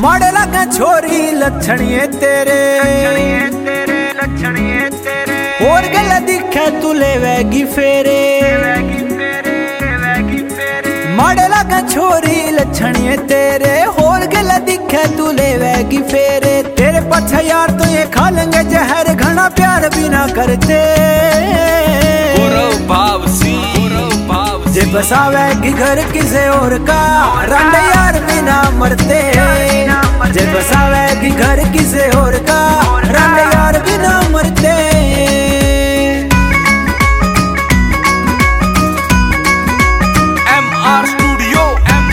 माड़े लगे छोरी लक्षणिए तेरे और गल दिखे तू लेवेगी फेरे माड़े लगे छोरी लक्षणिए तेरे और गल दिखे तू लेवेगी फेरे तेरे पछा यार तो ये खा लेंगे जहर घना प्यार भी ना करते जे बसावेगी घर किसे और का रंड यार बिना मरते जे बसावेगी घर किसे और का रंड यार बिना मरते MR स्टूडियो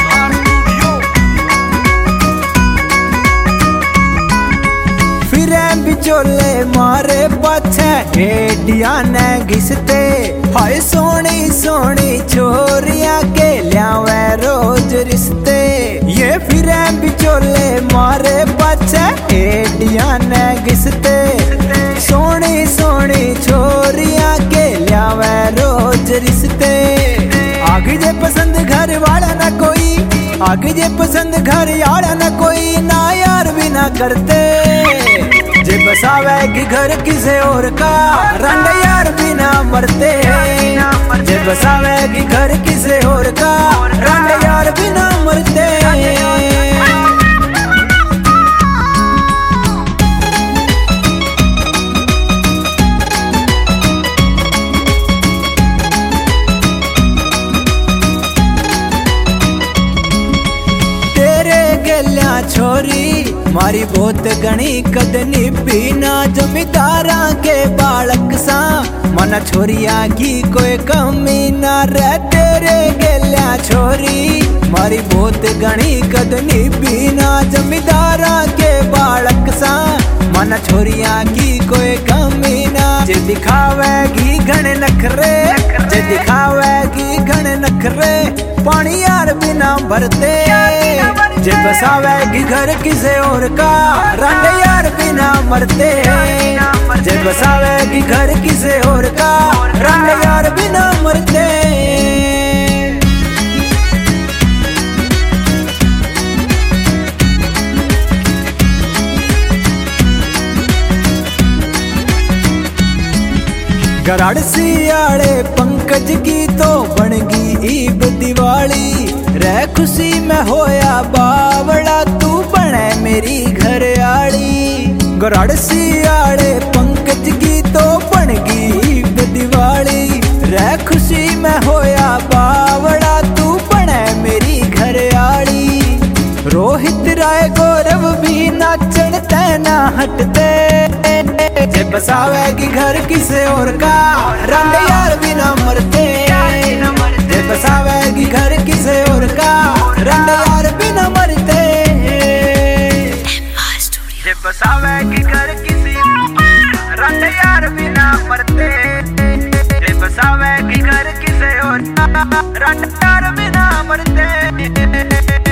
फिर बिचोले मारे पाछे हेडिया ने घिसते हाय सोनी सोनी छोरिया के लियावे रोज रिश्ते ये फिर बिचोले मारे पाछे हेडिया ने घिसते सोनी सोनी छोरिया के लियावे रोज रिश्ते आगे जे पसंद घर वाला ना कोई आगे जे पसंद घर वाला ना कोई ना यार भी ना करते जे बसावेगी घर किसे और का रंड यार बिना मरते जे बसावेगी घर किसे और का रंड यार बिना मरते छोरी मारी बहुत गणी कदनी पीना जमींदारा के बालक सा मना छोरिया की कोई कमी ना रह तेरे गेल्या छोरी मारी बहुत गणी कदनी पीना जमींदारा के बालक सा मना छोरिया की कोई कमी ना जे दिखावेगी घने नखरे जे दिखावेगी घने नखरे पानी यार बिना भरते जे बसावेगी घर किसे और का रंग यार बिना मरते जे बसावेगी घर किसे और का रंग यार बिना मरते गराड़ सियाड़े पंकज की तो बनगी ईब दिवाली रह खुशी में होया बावड़ा तू बने मेरी घर आड़ी गराड़ सियाड़े पंकज की तो बनगी ईब दिवाली रह खुशी में होया बावड़ा तू बने मेरी घर आड़ी रोहित राय गौरव भी नाचन तैना हटते जे बसावेगी घर किसे और का रंड यार बिना मरते जे बसावेगी घर किसे और का रंड यार बिना मरते जे बसावेगी घर किसी रंड यार बिना मरते जे बसावेगी घर किसे और रंड यार बिना मरते।